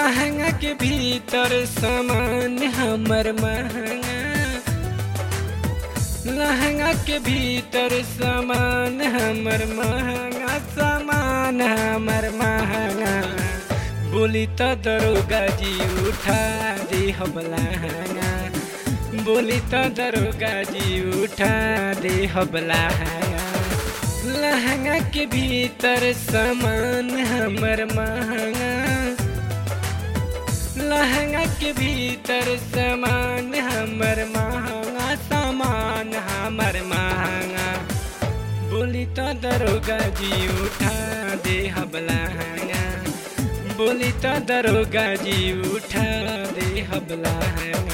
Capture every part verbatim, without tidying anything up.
लहंगा के भीतर सामान हमर महंगा, लहंगा के भीतर सामान हमर महंगा, सामान हमर महंगा। बोली तो दरोगा जी उठा दे हम लहंगा, बोली तो दरोगा जी उठा दे हम लहंगा। लहंगा के भीतर सामान हमर महंगा, लहंगा के भीतर सामान हमर महंगा, सामान हमर महंगा। बोली तो दरोगा जी उठा दे हम लहंगा, बोली तो दरोगा जी उठा दे हम लहंगा।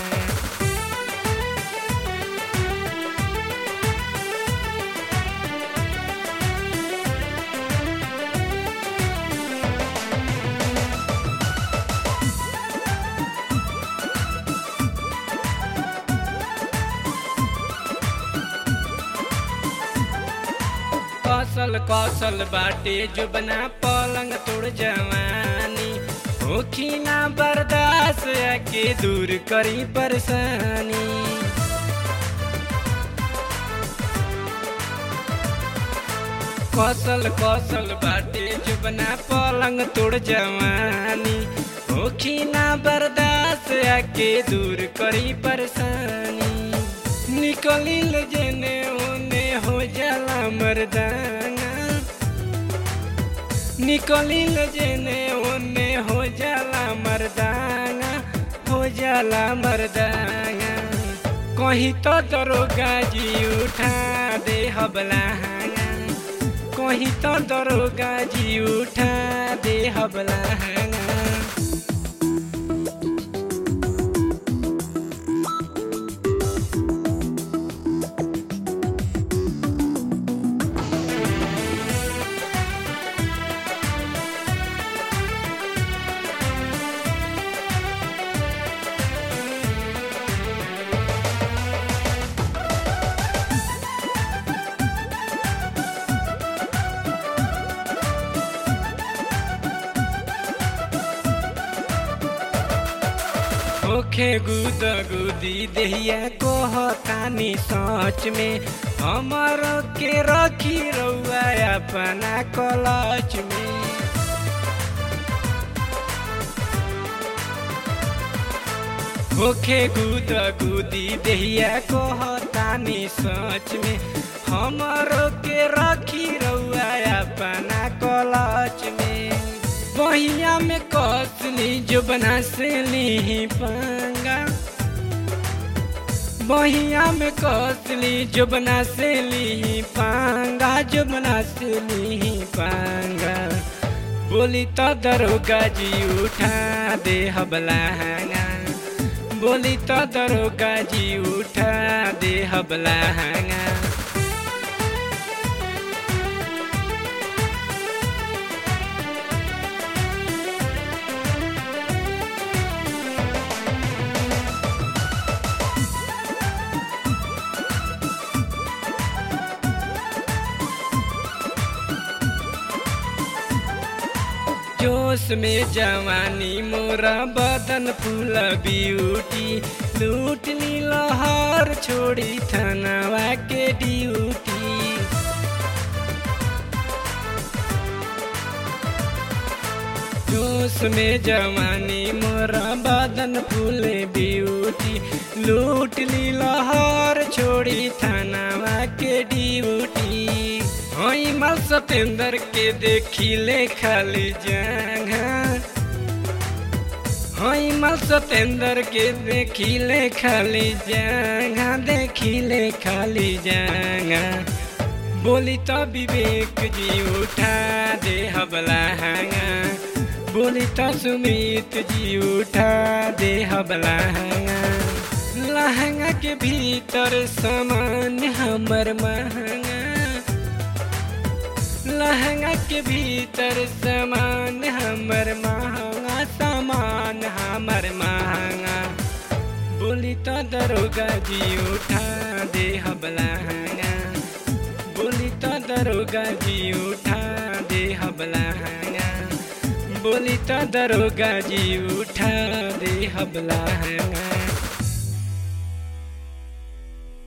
कौशल कौशल बाटे जो बना पलंग तोड़ जवानी, होखी ना बर्दाश्त आके दूर करी परेशानी। कौशल कौशल बाटे जो बना पलंग तोड़ जवानी, होखी ना बर्दाश्त आके दूर करी परेशानी। निकली जेने ओने हो जाला मर्दाना, निकली जेने ओने हो जाला मर्दाना, हो जाला मर्दाना। कहीं तो दरोगा जी उठा दे हम लहंगा, कहीं तो दरोगा जी उठा दे हम लहंगा। ओखे गुद गुदी देहिया कहतानी सच में, हमारो के रखी रउआ अपना कलच में। ओखे गुद गुदी देहिया कहतानी सच में, हमारो के रखी रउआ अपना कलच में। बहिया में कसली जो बना से ली पंगा, बहिया में कसली जो बना से ली पंगा, जो बना से ली पंगा। बोली तो दरोगा जी उठा दे हम लहंगा, बोली तो दरोगा जी उठा दे हम लहंगा। जोश में जवानी मोरा बदन फूल ब्यूटी, लूट ली लहर छोड़ी थनवा के ड्यूटी। जोश में जवानी मोरा बदन फूल ब्यूटी, लूट ली लहर छोड़ी थनवा के ड्यूटी। हई माल सतेंद्र के देखिले खाली जगह, हई माल सतेंद्र के देखिले खाली जगह, देखिले खाली जगह। बोली तो विवेक जी उठा दे हम लहंगा, बोली तो सुमित जी उठा दे हम लहंगा। लहंगा के भीतर सामान हमर महंगा, लहंगा के भीतर सामान हमर महंगा, सामान हमर महंगा। बोली तो दरोगा जी उठा दे हम लहंगा, बोली तो दरोगा जी उठा दे हम लहंगा, बोली तो दरोगा जी उठा दे हबला है